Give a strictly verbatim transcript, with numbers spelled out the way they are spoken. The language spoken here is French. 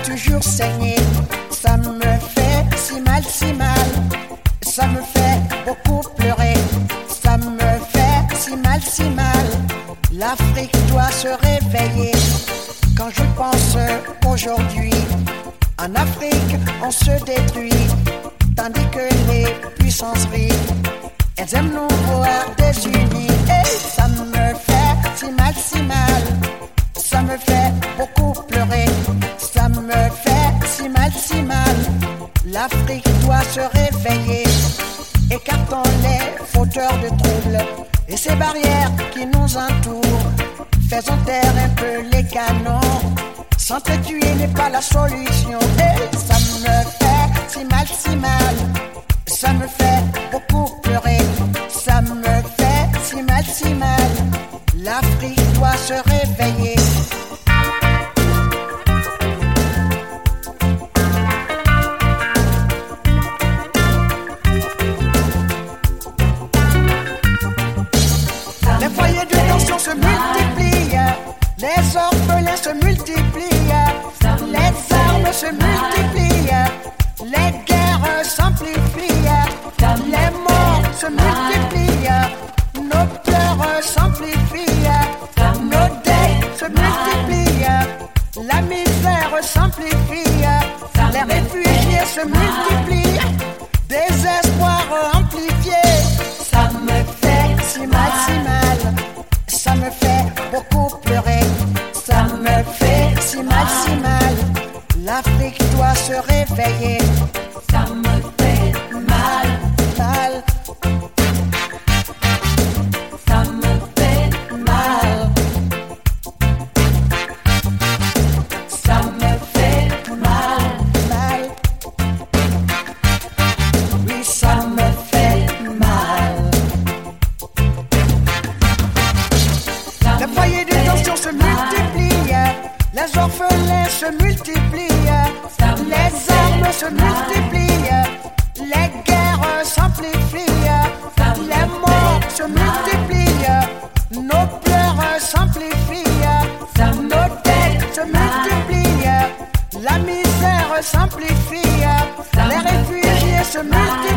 toujours saigner. Ça me fait si mal, si mal. Ça me fait beaucoup pleurer. Ça me fait si mal, si mal. L'Afrique doit se réveiller. Quand je pense aujourd'hui, en Afrique on se détruit, tandis que les puissances riches, elles aiment nous voir désunis. Et ça me fait si mal, si mal. Ça me fait beaucoup pleurer. Ça me fait si mal, si mal. L'Afrique doit se réveiller. Écartons les fauteurs de troubles et ces barrières qui nous entourent. Faisons taire un peu les canons. S'entretuer n'est pas la solution. Et ça me fait si mal, si mal. Ça me fait beaucoup pleurer. Ça me fait si mal, si mal. L'Afrique doit se réveiller. Les foyers de tension se multiplient. Les orphelins se multiplient. Les armes se multiplient. Les guerres s'amplifient. Les morts se multiplient. Nos pleurs s'amplifient. Nos dettes se multiplient. La misère s'amplifie. Les réfugiés se multiplient. Désespoir amplifié. Ça me fait si mal, si mal. Ça me fait beaucoup pleurer. Ça me fait si mal, si mal. L'Afrique doit se réveiller. Ça me fait mal, mal. Ça me fait mal. Ça me fait mal, mal. Oui, ça me fait mal. Les foyers de tension se multiplient. Les orphelins se multiplient. Les armes se multiplient. Les guerres s'amplifient. Les morts se multiplient. Nos pleurs s'amplifient. Nos dettes se multiplient. La misère s'amplifie. Les réfugiés se multiplient.